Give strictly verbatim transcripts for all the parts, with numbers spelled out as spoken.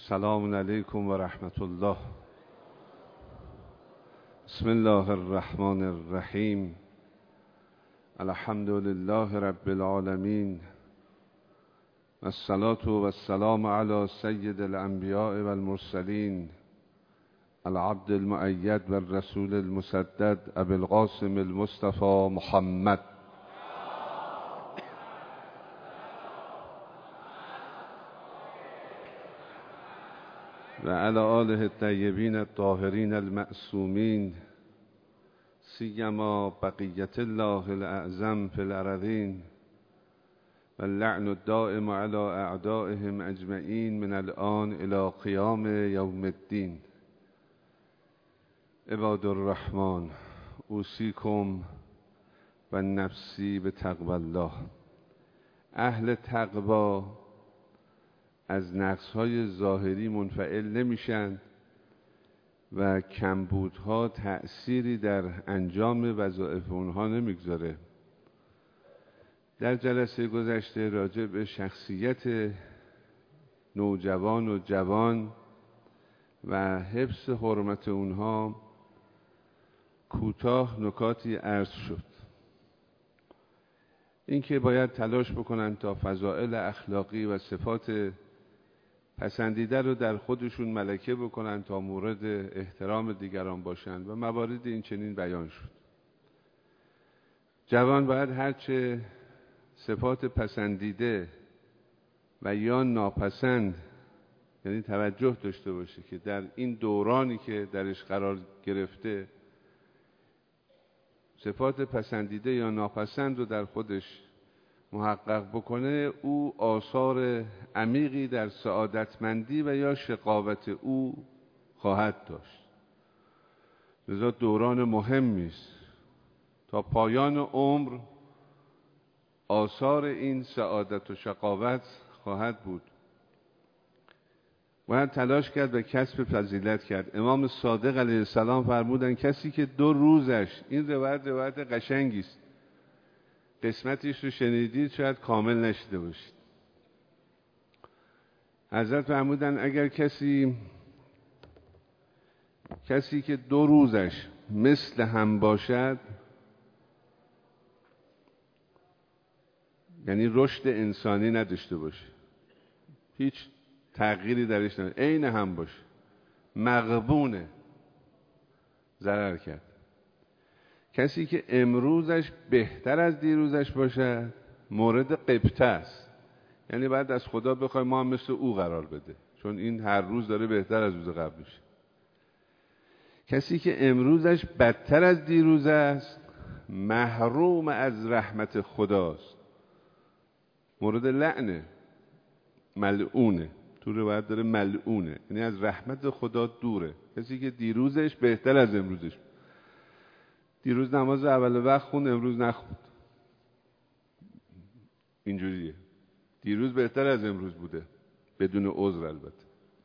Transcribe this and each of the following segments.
السلام علیکم و رحمت الله. بسم الله الرحمن الرحیم. الحمد لله رب العالمین. الصلاة و السلام علی سید الانبیاء و المرسلین، العبد المؤید و الرسول المسدد، ابی القاسم المصطفى محمد. و علی آله الطیبین الطاهرین المعصومین، سیما بقیت الله الاعظم فی الارضین و اللعن الدائم علی اعدائهم اجمعین من الآن الی قیام یوم الدین. عباد الرحمن، اوصیکم و نفسی بتقوی الله. اهل تقوا از نقص‌های ظاهری منفعل نمیشن و کمبودها تأثیری در انجام وظایف اونها نمیگذاره. در جلسه گذشته راجع به شخصیت نوجوان و جوان و حفظ حرمت اونها کوتاه نکاتی عرض شد. اینکه باید تلاش بکنن تا فضائل اخلاقی و صفات پسندیده رو در خودشون ملکه بکنن تا مورد احترام دیگران باشند و موارد این چنین بیان شد. جوان باید هرچه صفات پسندیده و یا ناپسند، یعنی توجه داشته باشه که در این دورانی که درش قرار گرفته صفات پسندیده یا ناپسند رو در خودش محقق بکنه، او آثار عمیقی در سعادتمندی و یا شقاوت او خواهد داشت. لذا دوران مهمی است. تا پایان عمر آثار این سعادت و شقاوت خواهد بود. باید تلاش کرد و کسب فضیلت کرد. امام صادق علیه السلام فرمودن کسی که دو روزش، این روایت روایت قشنگی است، قسمتیش رو شنیدید شاید کامل نشده باشید. حضرت فرمودن اگر کسی کسی که دو روزش مثل هم باشد، یعنی رشد انسانی نداشته باشه، هیچ تغییری درش نداره، عین هم باشه، مغبونه، ضرر کرد. کسی که امروزش بهتر از دیروزش باشد مورد غبطه است، یعنی بعد از خدا بخوای ما هم مثل او قرار بده، چون این هر روز داره بهتر از روز قبلش. کسی که امروزش بدتر از دیروز است محروم از رحمت خداست، مورد لعنه، ملعونه. تو روایت داره ملعونه، یعنی از رحمت خدا دوره. کسی که دیروزش بهتر از امروزش، دیروز نماز اول وقت خوند امروز نخوند، اینجوریه. دیروز بهتر از امروز بوده، بدون عذر البته.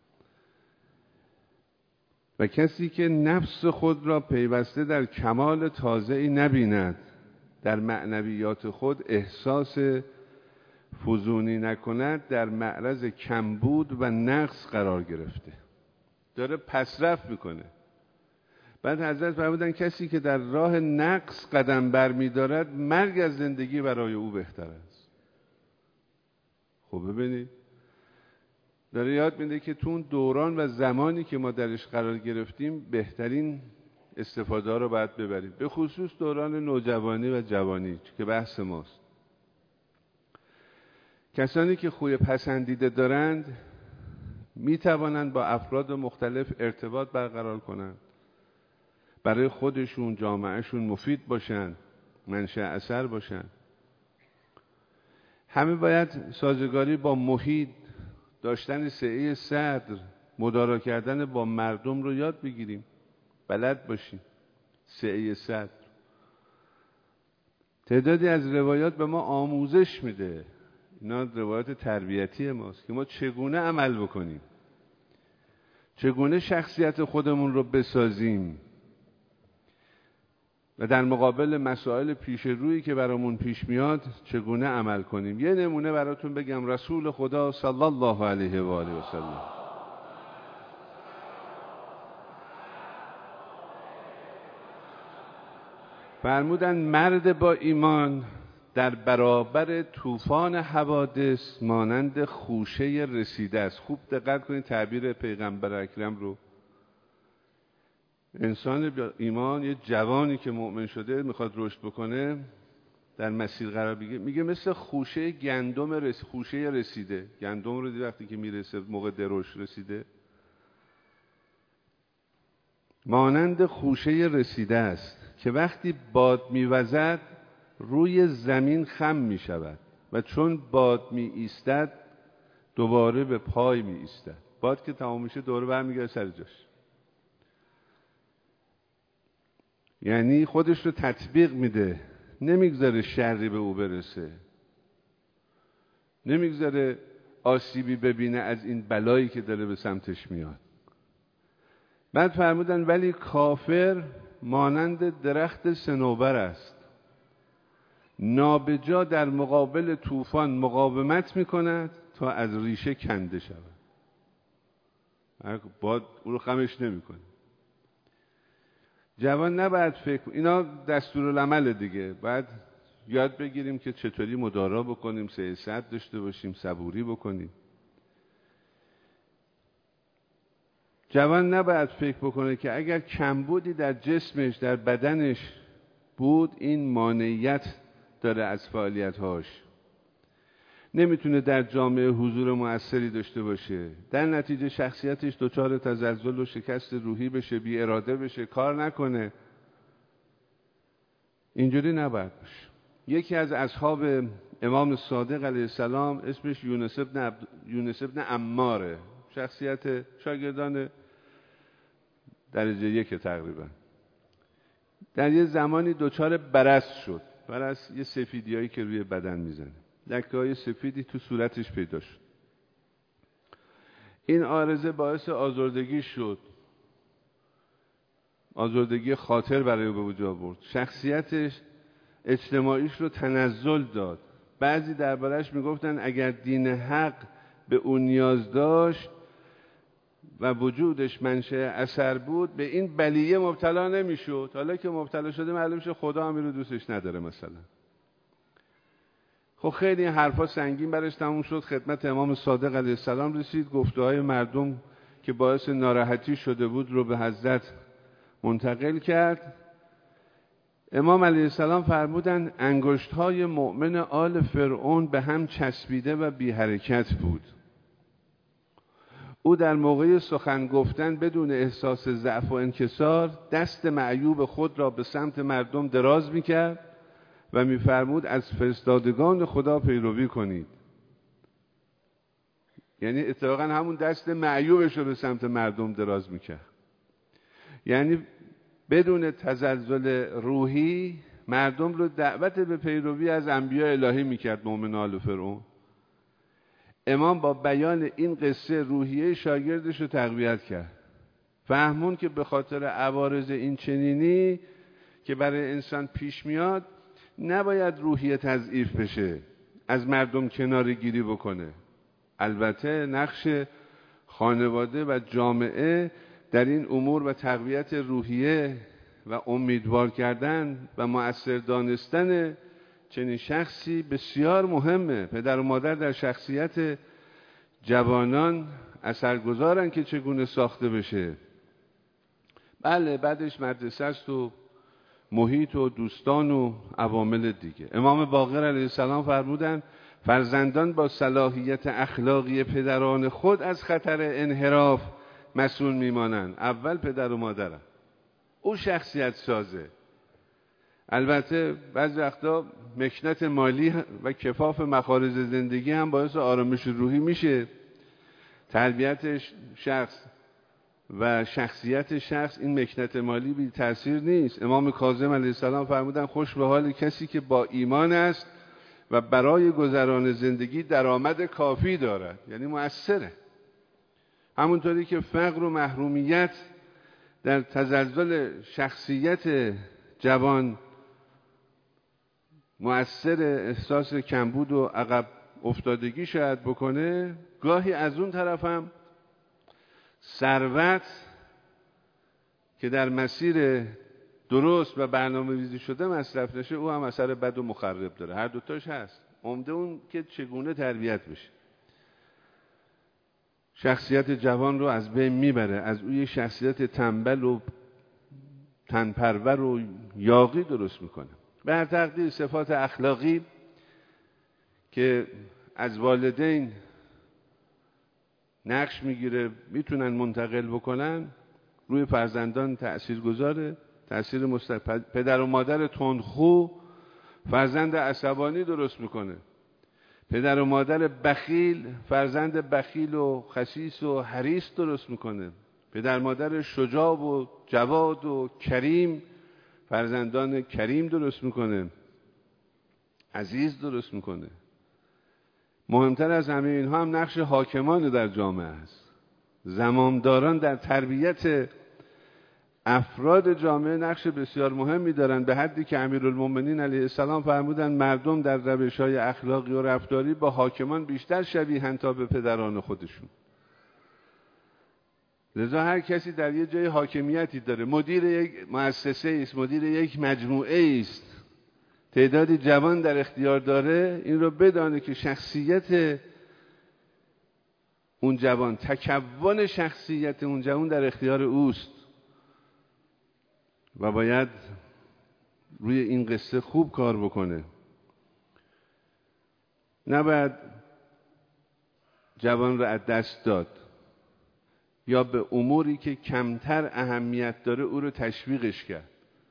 و کسی که نفس خود را پیوسته در کمال تازه‌ای نبیند، در معنویات خود احساس فزونی نکند، در معرض کمبود و نقص قرار گرفته، داره پسرفت میکنه. بعد حضرت فرمودن کسی که در راه نقص قدم برمی‌دارد مرگ از زندگی برای او بهتر است. خب ببینید داره یاد میده که تو اون دوران و زمانی که ما درش قرار گرفتیم بهترین استفاده رو باید ببریم، به خصوص دوران نوجوانی و جوانی که بحث ماست. کسانی که خوی پسندیده دارند میتوانند با افراد مختلف ارتباط برقرار کنند، برای خودشون، جامعهشون مفید باشن، منشأ اثر باشن. همه باید سازگاری با محیط، داشتن سعه صدر، مدارا کردن با مردم رو یاد بگیریم، بلد باشیم. سعه صدر تعدادی از روایات به ما آموزش میده، اینا روایات تربیتی ماست که ما چگونه عمل بکنیم، چگونه شخصیت خودمون رو بسازیم و در مقابل مسائل پیش رویی که برامون پیش میاد چگونه عمل کنیم. یه نمونه براتون بگم. رسول خدا صلی الله علیه و آله و سلم فرمودن مرد با ایمان در برابر طوفان حوادث مانند خوشه رسیده است. خوب دقت کنید تعبیر پیغمبر اکرم رو. انسان با ایمان، یه جوانی که مؤمن شده میخواد رشد بکنه، در مسیر قرار بگیره، میگه مثل خوشه گندم رس... خوشه رسیده. گندم رو دی وقتی که میرسه موقع درشت رسیده، مانند خوشه رسیده است که وقتی باد میوزد روی زمین خم میشود و چون باد می ایستد دوباره به پای می ایستد. باد که تمام میشه دوباره برمیگرده سر جاش. یعنی خودش رو تطبیق میده، نمیگذاره شری به او برسه، نمیگذاره آسیبی ببینه از این بلایی که داره به سمتش میاد. بعد فرمودن ولی کافر مانند درخت صنوبر است، نابجا در مقابل طوفان مقاومت میکند تا از ریشه کنده شود. باد او رو خمش نمیکنه. جوان نباید فکر، اینا دستورالعمل دیگه، باید یاد بگیریم که چطوری مدارا بکنیم، سیاست داشته باشیم، صبوری بکنیم. جوان نباید فکر بکنه که اگر کمبودی در جسمش، در بدنش بود، این مانعیت داره از فعالیت‌هاش، نمیتونه در جامعه حضور مؤثری داشته باشه، در نتیجه شخصیتش دچار تزلزل و شکست روحی بشه، بی اراده بشه، کار نکنه. اینجوری نباید باشه. یکی از اصحاب امام صادق علیه السلام اسمش یونس ابن, عبد... یونس ابن عماره، شخصیت شاگردان درجه یک تقریبا، در یه زمانی دچار برص شد. برص یه سفیدیایی که روی بدن میزنه، لکه‌های سفیدی تو صورتش پیدا شد. این عارضه باعث آزردگی شد، آزردگی خاطر برای او به وجود آورد. شخصیتش، اجتماعیش رو تنزل داد. بعضی دربارش میگفتن اگر دین حق به اون نیاز داشت و وجودش منشأ اثر بود، به این بلیه مبتلا نمیشد. حالا که مبتلا شده معلوم شد خدا هم رو دوستش نداره مثلا. خب خیلی حرفا سنگین برش تموم شد. خدمت امام صادق علیه السلام رسید، گفته‌های مردم که باعث ناراحتی شده بود رو به حضرت منتقل کرد. امام علیه السلام فرمودند انگشت‌های مؤمن آل فرعون به هم چسبیده و بی حرکت بود. او در موقع سخن گفتن بدون احساس ضعف و انکسار دست معیوب خود را به سمت مردم دراز می‌کرد و می‌فرمود از فرستادگان خدا پیروی کنید. یعنی اتفاقا همون دست معیوبش رو به سمت مردم دراز می‌کرد. یعنی بدون تزلزل روحی مردم رو دعوت به پیروی از انبیاء الهی می‌کرد مؤمن آل فرعون. امام با بیان این قصه روحیه شاگردش رو تقویت کرد. فهمون که به خاطر عوارض این چنینی که برای انسان پیش میاد نباید روحیه تضعیف بشه، از مردم کناره گیری بکنه. البته نقش خانواده و جامعه در این امور و تقویت روحیه و امیدوار کردن و مؤثر دانستن چنین شخصی بسیار مهمه. پدر و مادر در شخصیت جوانان اثرگذارن که چگونه ساخته بشه. بله بعدش مدرسه است و محیط و دوستان و عوامل دیگه. امام باقر علیه السلام فرمودند فرزندان با صلاحیت اخلاقی پدران خود از خطر انحراف مسئول میمانند. اول پدر و مادرن، او شخصیت سازه. البته بعضی وقتا مکنت مالی و کفاف مخارج زندگی هم باعث آرامش روحی میشه. تربیت شخص و شخصیت شخص این مکنت مالی بی تأثیر نیست. امام کاظم علیه السلام فرمودن خوش به حال کسی که با ایمان است و برای گذران زندگی درآمد کافی دارد، یعنی مؤثره. همونطوری که فقر و محرومیت در تزلزل شخصیت جوان مؤثر احساس کمبود و عقب افتادگی شاید بکنه، گاهی از اون طرف هم ثروت که در مسیر درست و برنامه ریزی شده مصرف نشه، او هم اثر بد و مخرب داره. هر دوتاش هست. عمده اون که چگونه تربیت بشه. شخصیت جوان رو از بین میبره، از او یک شخصیت تنبل و تنپرور و یاغی درست میکنه. به هر تقدیر صفات اخلاقی که از والدین نقش میگیره میتونن منتقل بکنن، روی فرزندان تأثیر گذاره، تأثیر مستقیم. پدر و مادر تندخو فرزند عصبانی درست میکنه. پدر و مادر بخیل فرزند بخیل و خسیس و حریص درست میکنه. پدر مادر شجاع و جواد و کریم فرزندان کریم درست میکنه، عزیز درست میکنه. مهمتر از همه اینها هم نقش حاکمان در جامعه است. زمامداران در تربیت افراد جامعه نقش بسیار مهمی دارند، به حدی که امیرالمومنین علیه السلام فرمودند مردم در روش‌های اخلاقی و رفتاری با حاکمان بیشتر شبیه‌اند تا به پدران خودشون. لذا هر کسی در یه جای حاکمیتی داره، مدیر یک مؤسسه است، مدیر یک مجموعه است، تعدادی جوان در اختیار داره، این رو بدانه که شخصیت اون جوان، تکون شخصیت اون جوان در اختیار اوست و باید روی این قصه خوب کار بکنه. نباید جوان رو از دست داد یا به اموری که کمتر اهمیت داره او رو تشویقش کرد.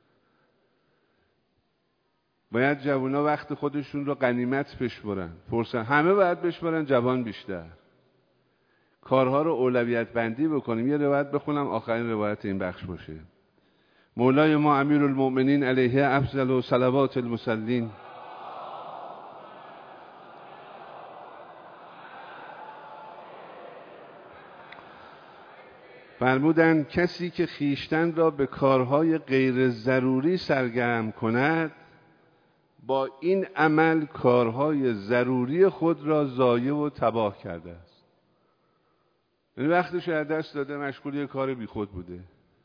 باید جوانا وقت خودشون رو غنیمت بشمرن. فرصت همه باید بشمرن، جوان بیشتر. کارها رو اولویت بندی بکنیم. یه روایت بخونم آخرین روایت این بخش باشه. مولای ما امیرالمومنین علیه افضل و صلوات المصلین فرمودند کسی که خیشتن را به کارهای غیر ضروری سرگرم کند، با این عمل کارهای ضروری خود را ضایع و تباه کرده است. یعنی وقتش از دست داده، مشغول یه کار بی خود بوده.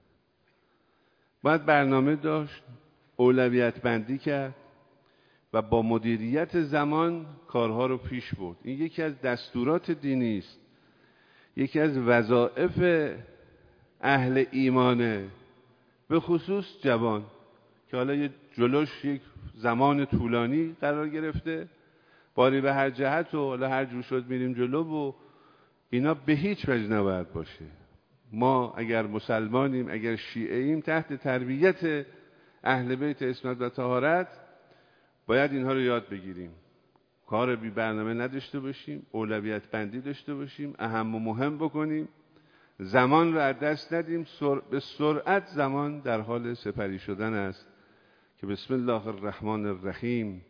باید برنامه داشت، اولویت بندی کرد و با مدیریت زمان کارها رو پیش برد. این یکی از دستورات دینی است، یکی از وظایف اهل ایمانه، به خصوص جوان که حالا یه جلوش یک زمان طولانی قرار گرفته، باری به هر جهت و حالا هر جور شد میریم جلو و اینا به هیچ وجه نباید باشه. ما اگر مسلمانیم، اگر شیعه‌ایم، تحت تربیت اهل بیت عصمت و طهارت باید اینها رو یاد بگیریم. کار بی برنامه نداشته باشیم، اولویت بندی داشته باشیم، اهم و مهم بکنیم، زمان رو از دست ندیم. سر... به سرعت زمان در حال سپری شدن است که بسم الله الرحمن الرحیم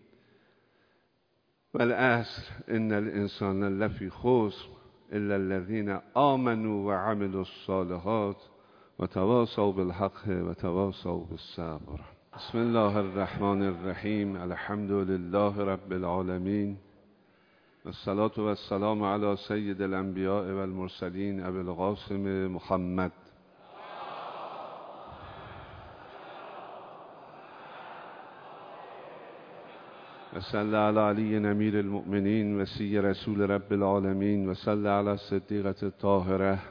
والعصر ان الانسان لفی خسر الا الذين آمنوا وعملوا الصالحات وتواصوا بالحق وتواصوا بالصبر. بسم الله الرحمن الرحیم الحمد لله رب العالمین والصلاة والسلام على سید الانبیاء والمرسلین ابی القاسم محمد و صلی علی علی امیر المؤمنین و سی رسول رب العالمین و صلی علی صدیقة الطاهره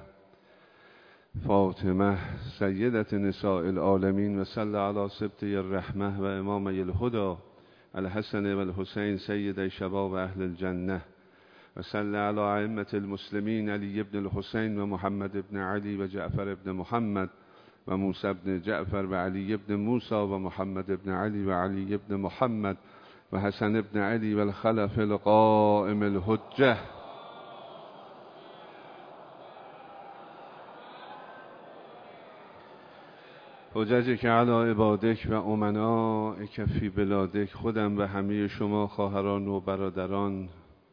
فاطمه سیدة نساء العالمین و صلی علی سبطی الرحمه و امامی الهدى الحسن و الحسین سید شباب اهل الجنه و صلی علی ائمة المسلمین علی ابن الحسین و محمد ابن علی و جعفر ابن محمد و موسی ابن جعفر و علی ابن موسی و محمد ابن علی و علی ابن محمد و حسن ابن علی و الخلف القائم الحجه حججک علی عبادک و امنائک فی بلادک. خودم و همه شما خواهران و برادران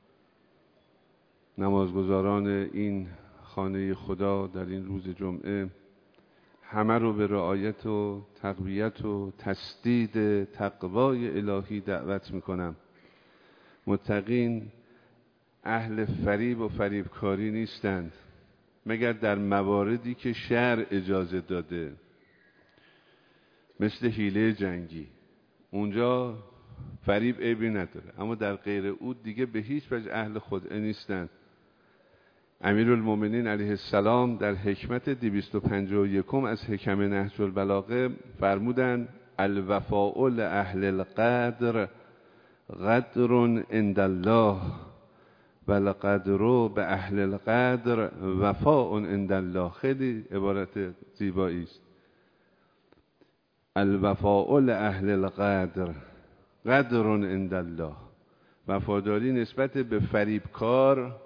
نمازگزاران این خانه خدا در این روز جمعه همه رو به رعایت و تقویت و تسدید تقوای الهی دعوت میکنم. متقین اهل فریب و فریبکاری نیستند مگر در مواردی که شرع اجازه داده. مثل حیله جنگی. اونجا فریب عیبی نداره، اما در غیر او دیگه به هیچ وجه اهل خدعه نیستن. امیرالمومنین علیه السلام در حکمت دویست و پنجاه و یک از حکم نهج البلاغه فرمودن الوفاء لأهل القدر قدر عند الله والقدر به اهل القدر وفاء عند الله. خیلی عبارت زیبایی است. الوفاء لأهل القدر قدر عند الله. وفاداری نسبت به فریبکار،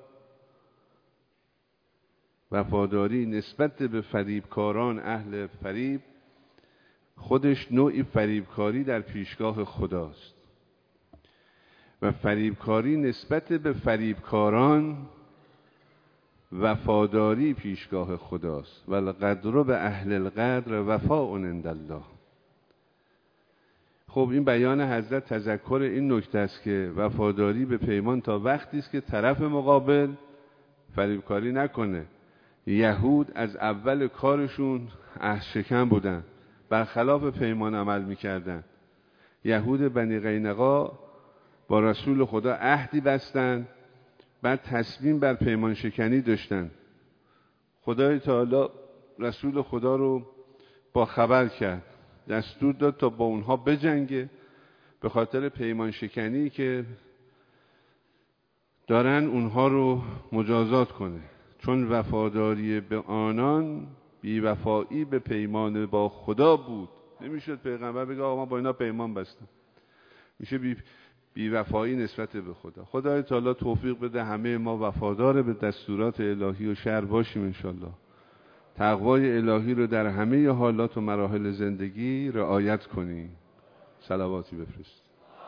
وفاداری نسبت به فریبکاران اهل فریب خودش نوعی فریبکاری در پیشگاه خداست و فریبکاری نسبت به فریبکاران وفاداری پیشگاه خداست. والقدر به اهل القدر وفاء عند الله. خب این بیان حضرت تذکر این نکته است که وفاداری به پیمان تا وقتی است که طرف مقابل فریبکاری نکنه. یهود از اول کارشون عهد شکن بودن، برخلاف پیمان عمل میکردن. یهود بنی قینقاع با رسول خدا عهدی بستن، بعد تصمیم بر پیمان شکنی داشتن. خدای تعالی رسول خدا رو با خبر کرد، دستور داد تا با اونها بجنگه به خاطر پیمان شکنی که دارن اونها رو مجازات کنه، چون وفاداری به آنان بیوفایی به پیمان با خدا بود. نمیشد پیغمبر بگه آقا ما با اینا پیمان بستم، میشه بی بیوفایی نسبت به خدا. خدای تعالی توفیق بده همه ما وفادار به دستورات الهی و شرع باشیم انشالله. تقوای الهی رو در همه حالات و مراحل زندگی رعایت کنیم. صلواتی بفرست.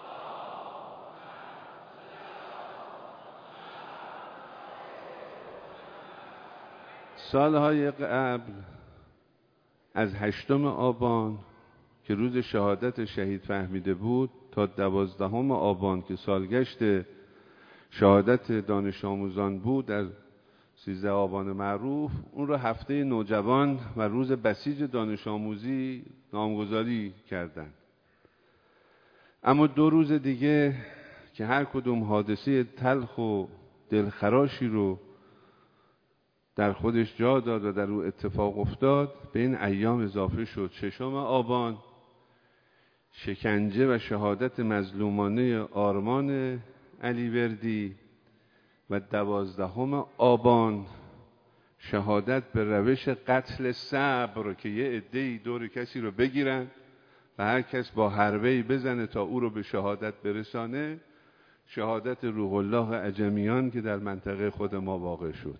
سالهای قبل از هشتم آبان که روز شهادت شهید فهمیده بود تا دوازدهم آبان که سالگشت شهادت دانش آموزان بود در سیزده آبان معروف، اون رو هفته نوجوان و روز بسیج دانش آموزی نامگذاری کردند. اما دو روز دیگه که هر کدوم حادثه تلخ و دلخراشی رو در خودش جا داد و در او اتفاق افتاد، به این ایام اضافه شد. ششم آبان شکنجه و شهادت مظلومانه آرمان علیوردی و دوازدهم آبان شهادت به روش قتل صبر که یه عده‌ای دور کسی رو بگیرن و هر کس با حربه‌ای بزنه تا او رو به شهادت برسانه. شهادت روح الله عجمیان که در منطقه خود ما واقع شد.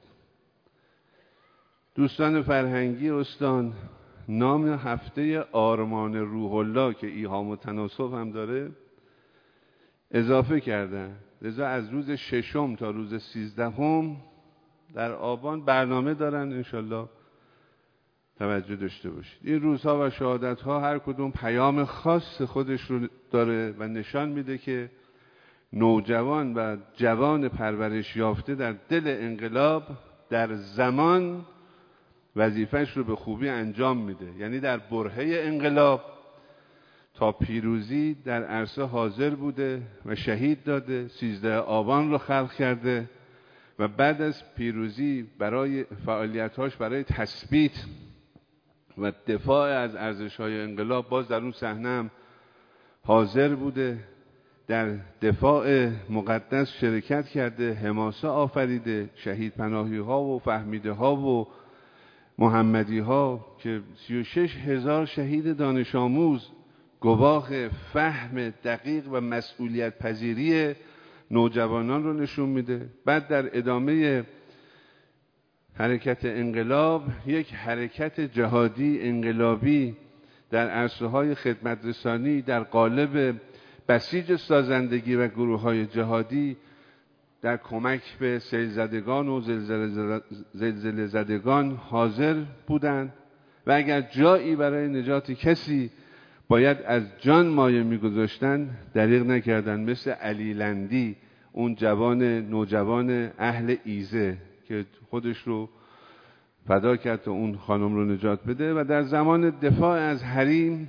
دوستان فرهنگی استان نام هفته آرمان روح الله که ایهام و تناسب هم داره اضافه کردن، لذا از روز ششم تا روز سیزدهم در آبان برنامه دارن، انشالله توجه داشته باشید. این روزها و شهادتها هر کدوم پیام خاص خودش رو داره و نشان میده که نوجوان و جوان پرورش یافته در دل انقلاب در زمان وظیفه‌اش رو به خوبی انجام میده. یعنی در برهه انقلاب تا پیروزی در عرصه حاضر بوده و شهید داده، سیزده آبان رو خلق کرده و بعد از پیروزی برای فعالیت‌هاش برای تثبیت و دفاع از ارزش‌های انقلاب باز در اون صحنه هم حاضر بوده، در دفاع مقدس شرکت کرده، حماسه آفریده، شهید پناهی ها و فهمیده ها و محمدی ها که سی و شش هزار شهید دانش آموز گواه فهم دقیق و مسئولیت پذیری نوجوانان رو نشون میده. بعد در ادامه حرکت انقلاب یک حرکت جهادی انقلابی در عرصه های خدمت رسانی در قالب بسیج سازندگی و گروه های جهادی در کمک به سیل زدگان و زلزله زدگان حاضر بودند و اگر جایی برای نجات کسی باید از جان مایه میگذاشتن دریغ نکردن، مثل علی لندی اون جوان نوجوان اهل ایزه که خودش رو فدا کرد تا اون خانم رو نجات بده و در زمان دفاع از حریم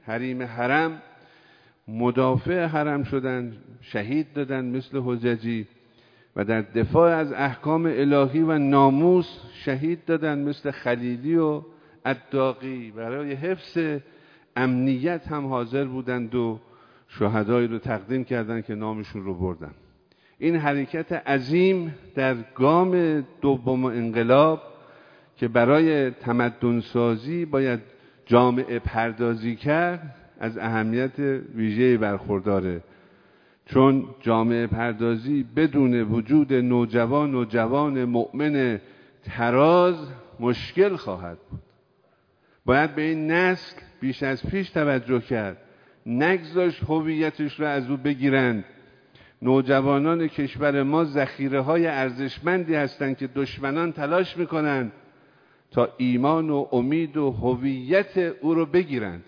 حریم حرم مدافع حرم شدن، شهید دادن مثل حججی، و در دفاع از احکام الهی و ناموس شهید دادن مثل خلیلی و الداغی. برای حفظ امنیت هم حاضر بودند و شهدایی رو تقدیم کردند که نامشون رو بردن. این حرکت عظیم در گام دوم انقلاب که برای تمدن سازی باید جامعه پردازی کرد از اهمیت ویژه‌ای برخورداره، چون جامعه پردازی بدون وجود نوجوان و جوان مؤمن تراز مشکل خواهد بود. باید به این نسل بیش از پیش توجه کرد، نگذاشت هویتش را از او بگیرند. نوجوانان کشور ما ذخیره‌های ارزشمندی هستند که دشمنان تلاش می‌کنند تا ایمان و امید و هویت او رو بگیرند.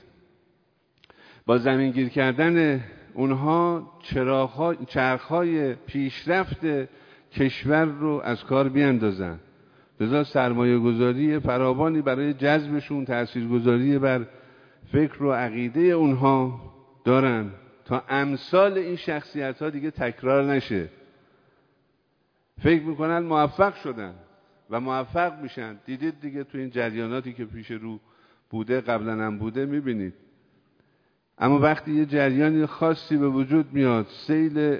با زمینگیر کردن اونها چراغ‌ها چرخ‌های پیشرفت کشور رو از کار بیاندازن. لذا سرمایه گذاری فراوانی برای جذبشون، تاثیرگذاری بر فکر و عقیده اونها دارن تا امثال این شخصیت ها دیگه تکرار نشه. فکر میکنن موفق شدن و موفق میشن. دیدید دیگه تو این جریاناتی که پیش رو بوده، قبلا هم بوده، میبینید. اما وقتی یه جریانی خاصی به وجود میاد، سیل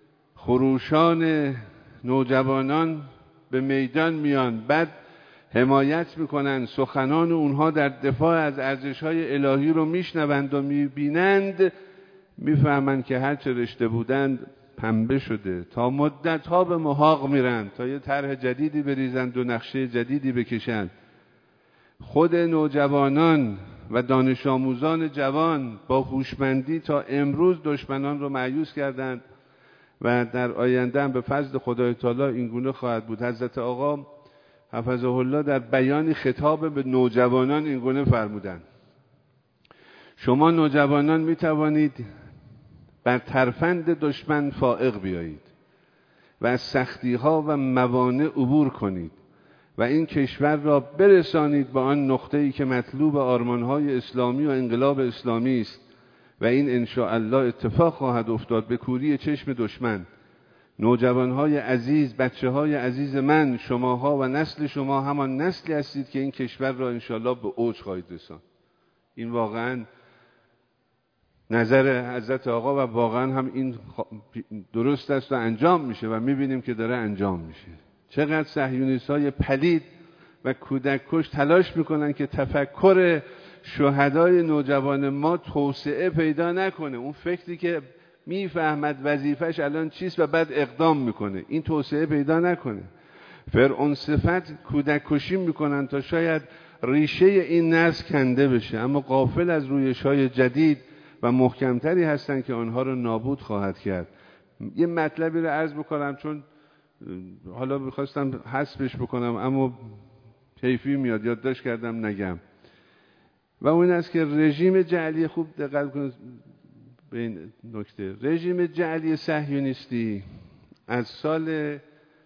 خروشان نوجوانان به میدان میان، بعد حمایت میکنن، سخنان اونها در دفاع از ارزش‌های الهی رو میشنوند و میبینند، میفهمند که هر چه رشته بودند پنبه شده. تا مدت‌ها به محاق میرن تا یه طرح جدیدی بریزند و نقشه جدیدی بکشند. خود نوجوانان و دانش آموزان جوان با هوشمندی تا امروز دشمنان رو مأیوس کردند و در آینده هم به فضل خدای تعالی این گونه خواهد بود. حضرت آقا حفظه الله در بیان خطاب به نوجوانان این گونه فرمودند: شما نوجوانان می توانید بر ترفند دشمن فائق بیایید و از سختی ها و موانع عبور کنید و این کشور را برسانید به آن نقطه‌ای که مطلوب آرمان‌های اسلامی و انقلاب اسلامی است و این ان شاء الله اتفاق خواهد افتاد به کوری چشم دشمن. نوجوان‌های عزیز، بچه‌های عزیز من، شماها و نسل شما همان نسلی هستید که این کشور را ان شاء الله به اوج خواهید رساند. این واقعاً نظر حضرت آقا و واقعاً هم این درست است و انجام میشه و میبینیم که داره انجام میشه. چقدر صهیونیست‌های پلید و کودک کش تلاش میکنن که تفکر شهدای نوجوان ما توسعه پیدا نکنه. اون فکری که میفهمد وظیفش الان چیست و بعد اقدام میکنه، این توسعه پیدا نکنه. فرعون صفت کودک کشی میکنن تا شاید ریشه این نسل کنده بشه، اما غافل از رویش‌های جدید و محکمتری هستن که آنها رو نابود خواهد کرد. یه مطلبی رو عرض بکنم چون حالا میخواستم حذفش بکنم اما حیفی میاد، یادداشت کردم نگم. و اون است که رژیم جعلی، خوب دقت کنید به این نکته، رژیم جعلی صهیونیستی از سال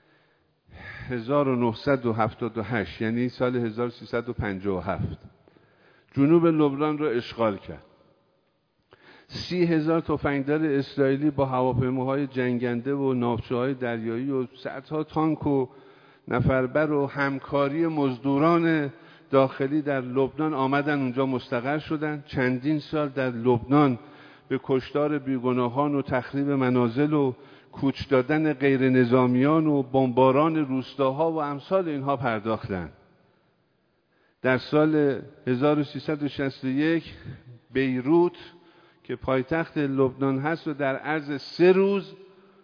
هزار و نهصد و هفتاد و هشت یعنی سال هزار و سیصد و پنجاه و هفت جنوب لبنان رو اشغال کرد. سی هزار تفنگدار اسرائیلی با هواپیماهای جنگنده و ناوچه‌های دریایی و صدها تانک و نفربر و همکاری مزدوران داخلی در لبنان آمدن اونجا مستقر شدن. چندین سال در لبنان به کشتار بیگناهان و تخریب منازل و کوچ دادن غیر نظامیان و بمباران روستاها و امثال اینها پرداختند. در سال هزار و سیصد و شصت و یک بیروت که پایتخت لبنان هست و در عرض سه روز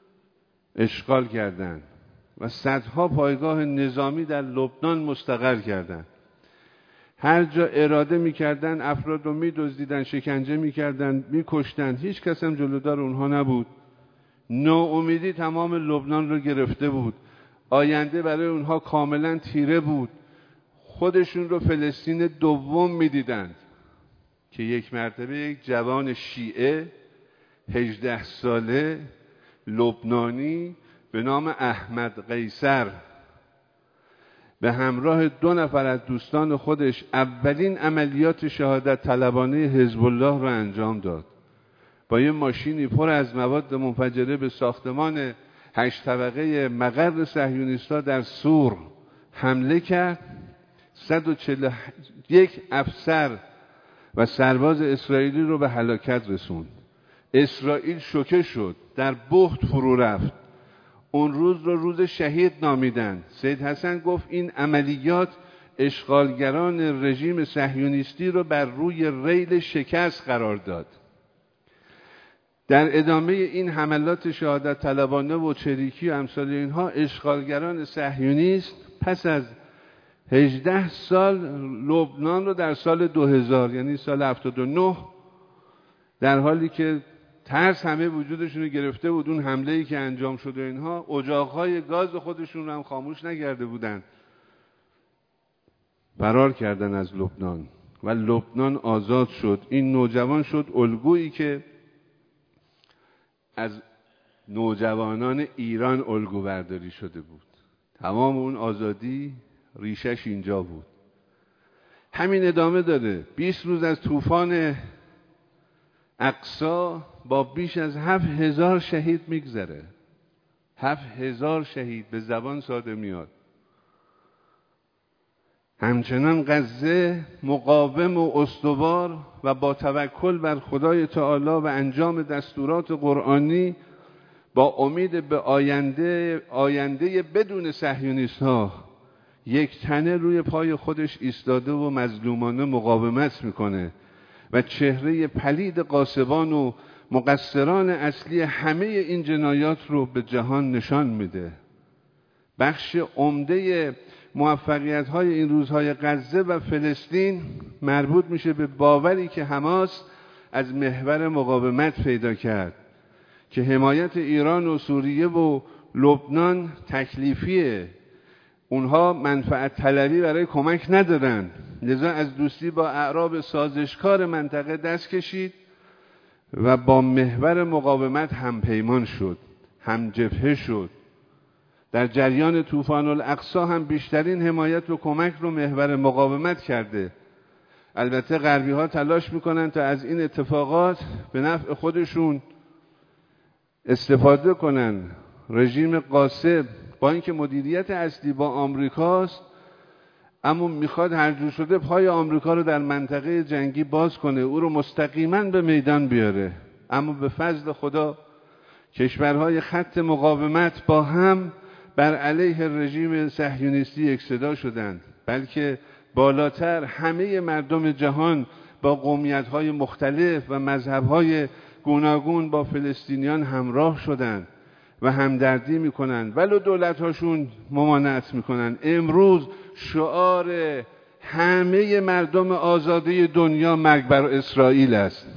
اشغال کردند و صدها پایگاه نظامی در لبنان مستقر کردند. هر جا اراده میکردن افراد رو میدزدیدن، شکنجه میکردن، میکشتن، هیچ کس هم جلودار اونها نبود. ناامیدی تمام لبنان رو گرفته بود، آینده برای اونها کاملا تیره بود. خودشون رو فلسطین دوم میدیدند که یک مرتبه یک جوان شیعه هجده ساله لبنانی به نام احمد قیصر به همراه دو نفر از دوستان خودش اولین عملیات شهادت طلبانه حزب الله رو انجام داد. با یه ماشینی پر از مواد منفجره به ساختمان هشت طبقه مقر صهیونیست‌ها در سور حمله کرد. صد و چهل و یک افسر و سرباز اسرائیلی رو به هلاکت رسوند. اسرائیل شوکه شد، در بهت فرو رفت. اون روز رو روز شهید نامیدن. سید حسن گفت این عملیات اشغالگران رژیم صهیونیستی رو بر روی ریل شکست قرار داد. در ادامه این حملات شهادت طلبانه و چریکی و امثال اینها، اشغالگران صهیونیست پس از هجده سال لبنان رو در سال دو هزار یعنی سال هفتاد و نه، در حالی که ترس همه وجودشون رو گرفته بود، اون حمله‌ای که انجام شده اینها، اجاق‌های گاز خودشون رو هم خاموش نکرده بودن، فرار کردن از لبنان و لبنان آزاد شد. این نوجوان شد الگویی که از نوجوانان ایران الگو برداری شده بود. تمام اون آزادی ریشش اینجا بود. همین ادامه داره. بیست روز از طوفان اقصی با بیش از هفت هزار شهید میگذره. هفت هزار شهید به زبان ساده میاد. همچنان غزه مقاوم و استوار و با توکل بر خدای تعالی و انجام دستورات قرآنی با امید به آینده آینده بدون صهیونیست ها یک تنه روی پای خودش ایستاده و مظلومانه مقاومت میکنه و چهره پلید غاصبان و مقصران اصلی همه این جنایات رو به جهان نشان میده. بخش عمده موفقیت های این روزهای غزه و فلسطین مربوط میشه به باوری که حماس از محور مقاومت پیدا کرد که حمایت ایران و سوریه و لبنان تکلیفیه. اونها منفعت طلبی برای کمک ندارن، لذا از دوستی با اعراب سازشکار منطقه دست کشید و با محور مقاومت همپیمان شد، هم جبهه شد. در جریان طوفان الاقصی هم بیشترین حمایت و کمک رو محور مقاومت کرده. البته غربی ها تلاش میکنن تا از این اتفاقات به نفع خودشون استفاده کنن. رژیم غاصب با اینکه مدیریت اصلی با آمریکاست، اما میخواد هر جور شده پای آمریکا رو در منطقه جنگی باز کنه، او رو مستقیما به میدان بیاره. اما به فضل خدا کشورهای خط مقاومت با هم بر علیه رژیم صهیونیستی یک صدا شدند، بلکه بالاتر همه مردم جهان با قومیت‌های مختلف و مذهب‌های گوناگون با فلسطینیان همراه شدند و همدردی میکنن، ولو دولت‌هاشون ممانعت میکنن. امروز شعار همه مردم آزاده دنیا مرگ بر اسرائیل است.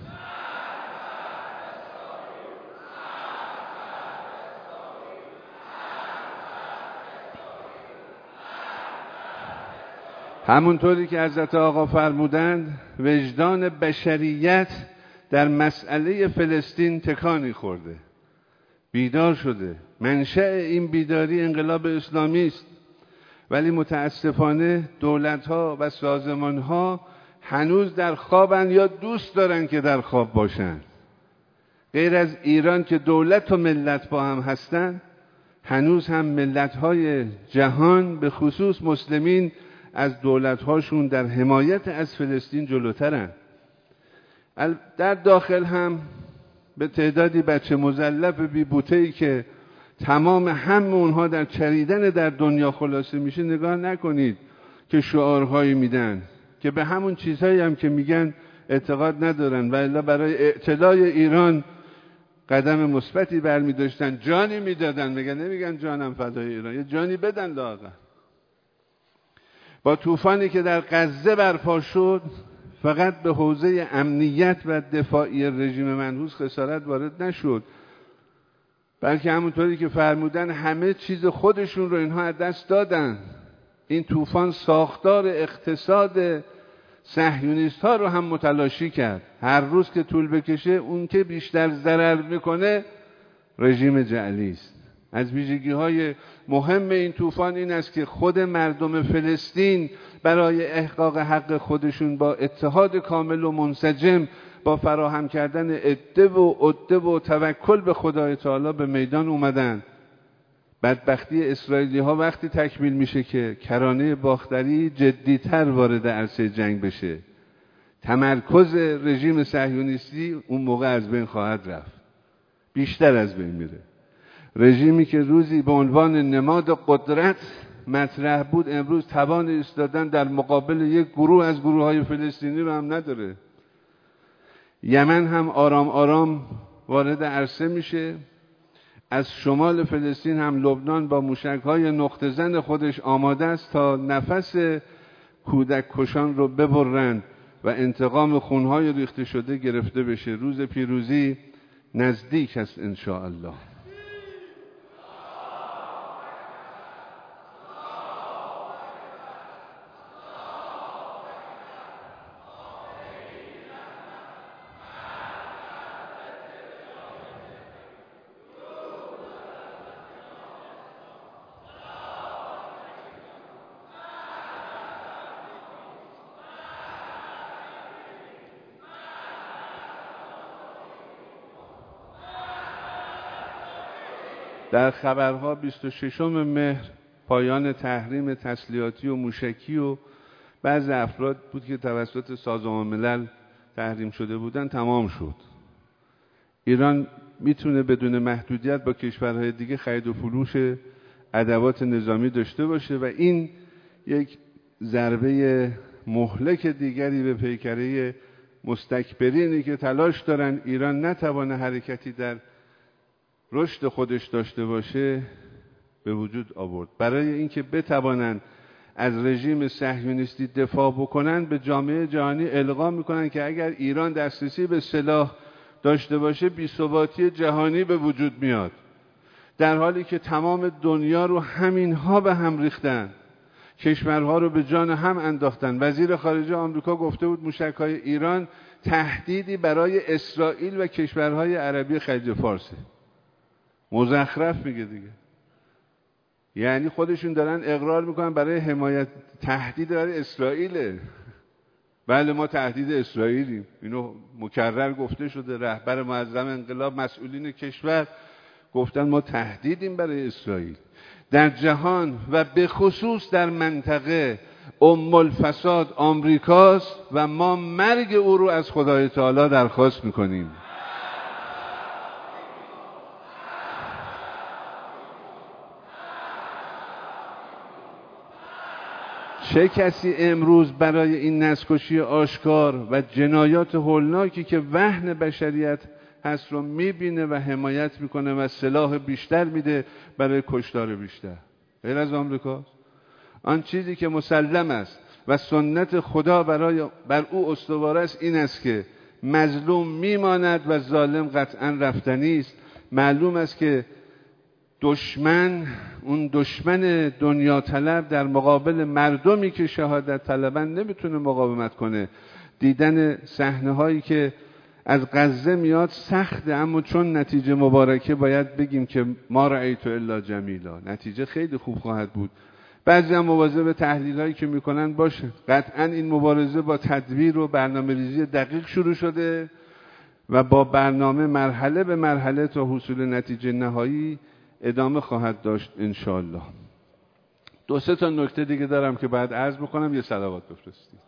همونطوری که حضرت آقا فرمودند، وجدان بشریت در مسئله فلسطین تکانی خورده، بیدار شده. منشأ این بیداری انقلاب اسلامی است، ولی متاسفانه دولت‌ها و سازمان‌ها هنوز در خوابن یا دوست دارن که در خواب باشن. غیر از ایران که دولت و ملت با هم هستن، هنوز هم ملت‌های جهان به خصوص مسلمین از دولت‌هاشون در حمایت از فلسطین جلوترن. در داخل هم به تعدادی بچه مزلف بی بوته‌ای که تمام هم اونها در چریدن در دنیا خلاصه میشه نگاه نکنید که شعارهایی میدن که به همون چیزهایی هم که میگن اعتقاد ندارن، و الا برای اعتلاع ایران قدم مثبتی برمی داشتن، جانی میدادن. میگن نمیگن جانم فدای ایران، یه جانی بدن لااقل. با طوفانی که در غزه برپا شد، فقط به حوزه امنیت و دفاعی رژیم منحوس خسارت وارد نشد، بلکه همونطوری که فرمودن همه چیز خودشون رو اینها از دست دادن. این طوفان ساختار اقتصاد صهیونیست ها رو هم متلاشی کرد. هر روز که طول بکشه اون که بیشتر ضرر میکنه رژیم جعلی است. از ویژگی‌های مهم این طوفان این است که خود مردم فلسطین برای احقاق حق خودشون با اتحاد کامل و منسجم با فراهم کردن عده و عده و توکل به خدای تعالی به میدان اومدن. بدبختی اسرائیلی ها وقتی تکمیل میشه که کرانه باختری جدیتر وارد عرصه جنگ بشه. تمرکز رژیم صهیونیستی اون موقع از بین خواهد رفت، بیشتر از بین میره. رژیمی که روزی به عنوان نماد قدرت مطرح بود امروز توان ایستادن در مقابل یک گروه از گروه های فلسطینی رو هم نداره. یمن هم آرام آرام وارد عرصه میشه. از شمال فلسطین هم لبنان با موشک‌های نقطه زن خودش آماده است تا نفس کودک کشان رو ببرند و انتقام خونهای ریخته شده گرفته بشه. روز پیروزی نزدیک است ان شاء الله. در خبرها بیست و ششم مهر پایان تحریم تسلیحاتی و موشکی و بعض افراد بود که توسط سازمان ملل تحریم شده بودن تمام شد. ایران میتونه بدون محدودیت با کشورهای دیگه خرید و فروش ادوات نظامی داشته باشه و این یک ضربه مهلک دیگری به پیکره مستکبرینی که تلاش دارن ایران نتوانه حرکتی در رشد خودش داشته باشه به وجود آورد. برای اینکه بتوانند از رژیم صهیونیستی دفاع بکنن به جامعه جهانی القا میکنن که اگر ایران دسترسی به سلاح داشته باشه بی‌ثباتی جهانی به وجود میاد، در حالی که تمام دنیا رو همینها به هم ریختن، کشورها رو به جان هم انداختن. وزیر خارجه آمریکا گفته بود موشک‌های ایران تهدیدی برای اسرائیل و کشورهای عربی خلیج فارسه. مزخرف میگه دیگه، یعنی خودشون دارن اقرار میکنن برای حمایت تهدید برای اسرائیله. بله ما تهدید اسرائیلیم، اینو مکرر گفته شده. رهبر معظم انقلاب، مسئولین کشور گفتن ما تهدیدیم برای اسرائیل. در جهان و به خصوص در منطقه ام الفساد آمریکاست و ما مرگ او رو از خدای تعالی درخواست میکنیم. چه کسی امروز برای این نسل‌کشی آشکار و جنایات هولناکی که وهن بشریت هست رو میبینه و حمایت میکنه و سلاح بیشتر میده برای کشتار بیشتر؟ غیر از آمریکاست. آن چیزی که مسلم است و سنت خدا برای بر او استواره است این است که مظلوم میماند و ظالم قطعا رفتنی است. معلوم است که دشمن، اون دشمن دنیا طلب در مقابل مردمی که شهادت طلبن نمیتونه مقاومت کنه. دیدن صحنه هایی که از غزه میاد سخته، اما چون نتیجه مبارکه باید بگیم که ما رأیت الا جمیلا، نتیجه خیلی خوب خواهد بود. بعضی هم مواظب تحلیل هایی که میکنن باشه. قطعا این مبارزه با تدبیر و برنامه ریزی دقیق شروع شده و با برنامه مرحله به مرحله تا حصول نتیجه نهایی ادامه خواهد داشت انشاءالله. دو سه تا نکته دیگه دارم که بعد عرض بکنم. یه صلوات بفرستید.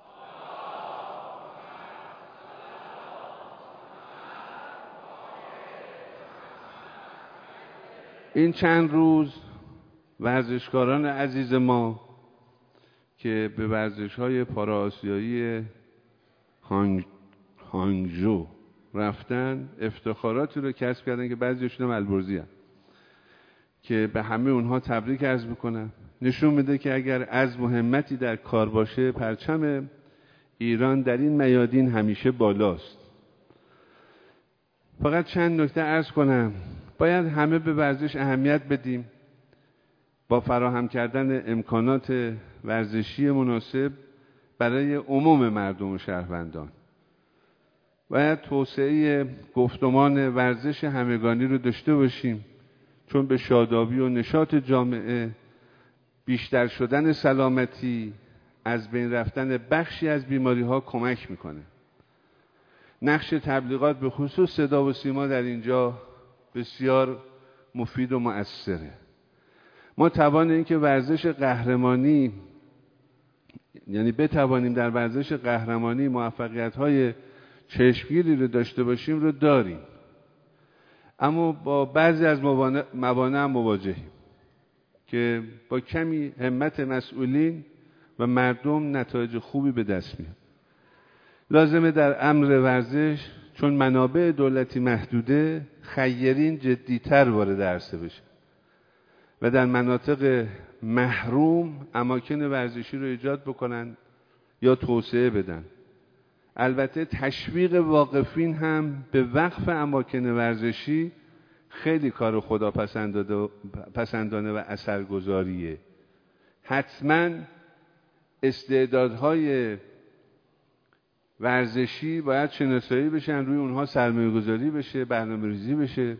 این چند روز ورزشکاران عزیز ما که به ورزش‌های پارآسیایی هانگ... هانگجو رفتن افتخاراتی رو کسب کردن که بعضیشون هم البرزی هستن، که به همه اونها تبریک عرض میکنم. نشون میده که اگر عزم و همتی در کار باشه پرچم ایران در این میادین همیشه بالاست. فقط چند نکته عرض کنم. باید همه به ورزش اهمیت بدیم با فراهم کردن امکانات ورزشی مناسب برای عموم مردم و شهروندان. باید توسعه گفتمان ورزش همگانی رو داشته باشیم، چون به شادابی و نشاط جامعه، بیشتر شدن سلامتی، از بین رفتن بخشی از بیماری ها کمک میکنه. نقش تبلیغات به خصوص صدا و سیما در اینجا بسیار مفید و مؤثره. ما توان این که ورزش قهرمانی، یعنی بتوانیم در ورزش قهرمانی موفقیت‌های چشمگیری رو داشته باشیم رو داریم، اما با بعضی از موانع مواجهیم که با کمی همت مسئولین و مردم نتایج خوبی به دست میاد. لازمه در امر ورزش، چون منابع دولتی محدوده، خیرین جدیتر وارد عرصه بشه و در مناطق محروم اماکن ورزشی رو ایجاد بکنن یا توسعه بدن. البته تشویق واقفین هم به وقف اماکن ورزشی خیلی کار خداپسندانه و اثرگذاریه. حتما استعدادهای ورزشی باید شناسایی بشن، روی اونها سرمایه گذاری بشه، برنامه ریزی بشه.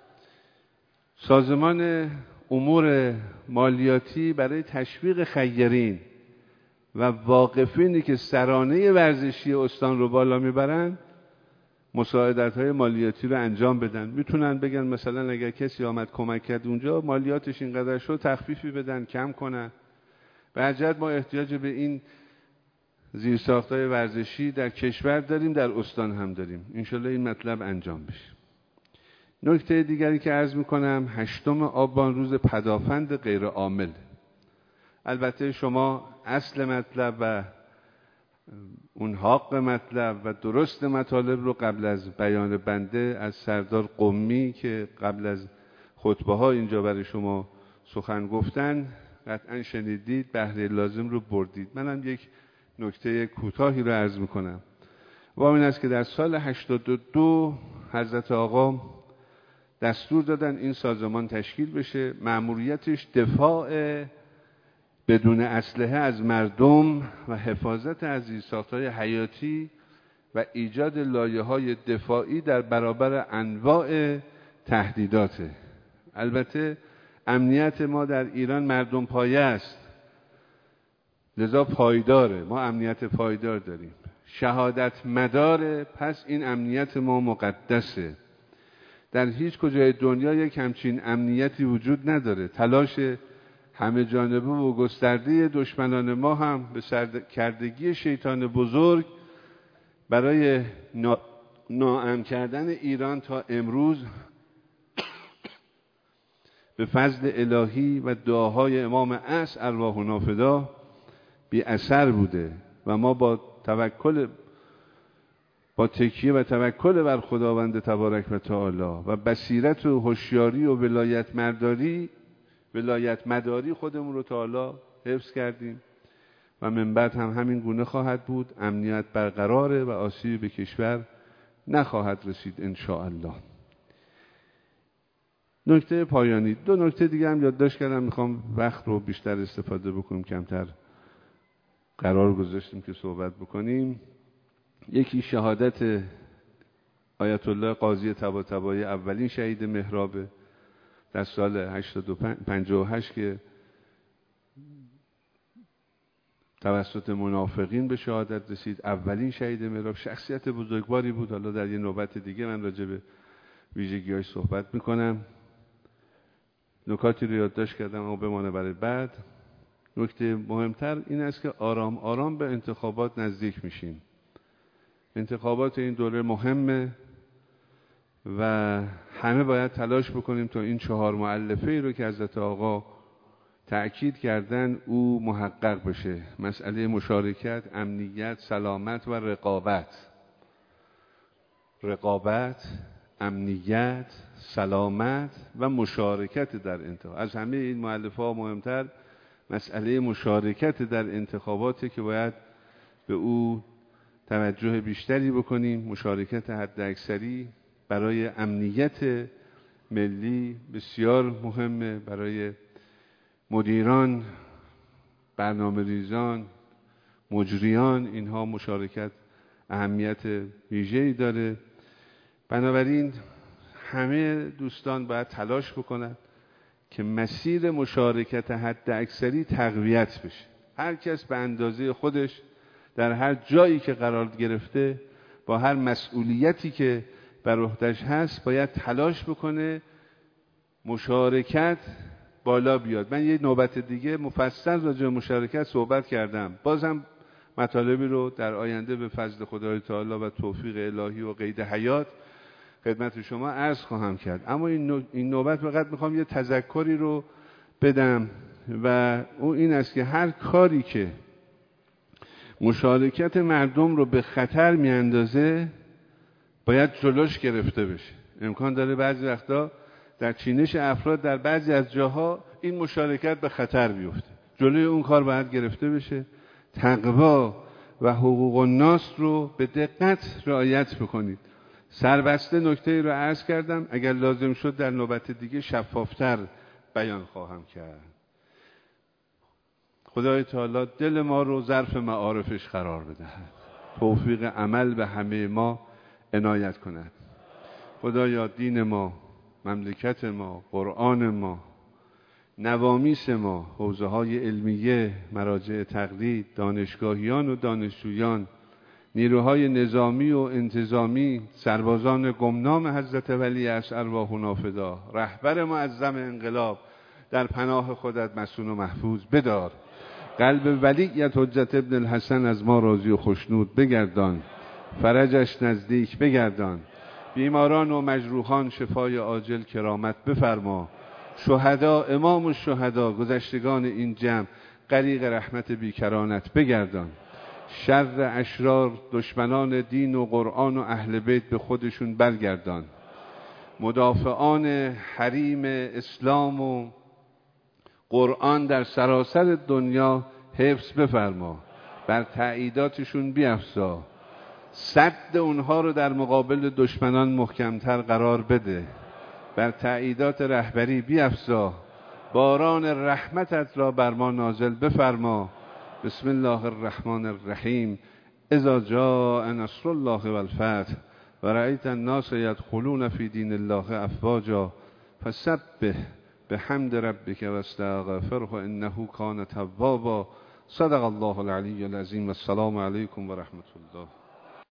سازمان امور مالیاتی برای تشویق خیرین و واقفینی که سرانه ورزشی استان رو بالا میبرن مساعدت‌های مالیاتی رو انجام بدن. میتونن بگن مثلا اگر کسی آمد کمک کرد اونجا مالیاتش اینقدر شد، تخفیفی بدن، کم کنن. به هر جهت ما احتیاج به این زیرساخت‌های ورزشی در کشور داریم، در استان هم داریم. انشالله این مطلب انجام بشه. نکته دیگری که عرض میکنم، هشتم آبان روز پدافند غیر عامل. البته شما اصل مطلب و اون حق مطلب و درست مطالب رو قبل از بیان بنده از سردار قمی که قبل از خطبه ها اینجا برای شما سخن گفتن قطعا شنیدید، بهره لازم رو بردید. منم یک نکته کوتاهی رو عرض میکنم و این است که در سال هشتاد و دو حضرت آقا دستور دادن این سازمان تشکیل بشه. مأموریتش دفاع بدون اسلحه از مردم و حفاظت از زیرساخت‌های حیاتی و ایجاد لایه‌های دفاعی در برابر انواع تهدیداته. البته امنیت ما در ایران مردم پایه است، لذا پایداره. ما امنیت پایدار داریم، شهادت مداره، پس این امنیت ما مقدسه. در هیچ کجای دنیا یک همچین امنیتی وجود نداره. تلاش همه جانبه و گسترده دشمنان ما هم به سرکردگی شیطان بزرگ برای نا... ناامن کردن ایران تا امروز به فضل الهی و دعاهای امام عصر ارواحنا فدا بی اثر بوده و ما با توکل با تکیه و توکل بر خداوند تبارک و تعالی و بصیرت و هوشیاری و ولایت مداری ولایت مداری خودمون رو تعالی حفظ کردیم و من بعد هم همین گونه خواهد بود. امنیت برقراره و آسیبی به کشور نخواهد رسید ان شاء الله. نکته پایانی، دو نکته دیگه هم یادداشت کردم، میخوام وقت رو بیشتر استفاده بکنیم، کمتر قرار گذاشتیم که صحبت بکنیم. یکی شهادت آیت الله قاضی طباطبایی، اولین شهید محرابه در سال هشتاد و پنجاه و هشت که توسط منافقین به شهادت رسید. اولین شهید محراب، شخصیت بزرگواری بود. حالا در یه نوبت دیگه من راجع به ویژگی‌هاش صحبت میکنم. نکاتی رو یادداشت کردم اما بمانه برای بعد. نکته مهمتر این است که آرام آرام به انتخابات نزدیک میشیم. انتخابات این دوره مهمه و همه باید تلاش بکنیم تا این چهار مؤلفه ای رو که حضرت آقا تأکید کردن او محقق بشه. مسئله مشارکت، امنیت، سلامت و رقابت. رقابت، امنیت، سلامت و مشارکت در انتخاب. از همه این مؤلفه ها مهمتر مسئله مشارکت در انتخاباتی که باید به او توجه بیشتری بکنیم. مشارکت حداکثری برای امنیت ملی بسیار مهمه. برای مدیران، برنامه ریزان، مجریان، اینها مشارکت اهمیت ویژه‌ای داره. بنابراین همه دوستان باید تلاش بکنن که مسیر مشارکت حد اکثری تقویت بشه. هر کس به اندازه خودش در هر جایی که قرار گرفته با هر مسئولیتی که بر عهده‌اش هست باید تلاش بکنه مشارکت بالا بیاد. من یه نوبت دیگه مفصل راجع به مشارکت صحبت کردم، بازم مطالبی رو در آینده به فضل خدای تعالی و توفیق الهی و قید حیات خدمت شما عرض خواهم کرد. اما این این نوبت فقط میخوام یه تذکری رو بدم و اون این است که هر کاری که مشارکت مردم رو به خطر میاندازه باید جلوش گرفته بشه. امکان داره بعضی وقتا در چینش افراد در بعضی از جاها این مشارکت به خطر بیفته، جلوی اون کار باید گرفته بشه. تقوا و حقوق الناس رو به دقت رعایت بکنید. سربسته نکته رو عرض کردم، اگر لازم شد در نوبت دیگه شفافتر بیان خواهم کرد. خدای تعالی دل ما رو ظرف معارفش قرار بدهد، توفیق عمل به همه ما عنایت کند. خدایا دین ما، مملکت ما، قرآن ما، نوامیس ما، حوزه های علمیه، مراجع تقلید، دانشگاهیان و دانشجویان، نیروهای نظامی و انتظامی، سربازان گمنام حضرت ولی عصر ارواحنا فدا، رهبر معظم انقلاب در پناه خودت مسون و محفوظ بدار. قلب ولیت حجت ابن الحسن از ما راضی و خشنود بگردان، فرجش نزدیک بگردان. بیماران و مجروحان شفای عاجل کرامت بفرما. شهدا، امام الشهدا، گذشتگان این جمع غریق رحمت بیکرانت بگردان. شر اشرار دشمنان دین و قرآن و اهل بیت به خودشون برگردان. مدافعان حریم اسلام و قرآن در سراسر دنیا حفظ بفرما، بر تأییداتشون بیفزا، سد اونها رو در مقابل دشمنان محکمتر قرار بده، بر تأییدات رهبری بیفزا، باران رحمتت را بر ما نازل بفرما. بسم الله الرحمن الرحیم. اذا جاء نصر الله والفتح و رأیت الناس يدخلون فی دین الله افواجا فسبح بحمد ربک و استغفره انه کان توابا. صدق الله العلی العظیم. السلام علیکم و رحمت الله.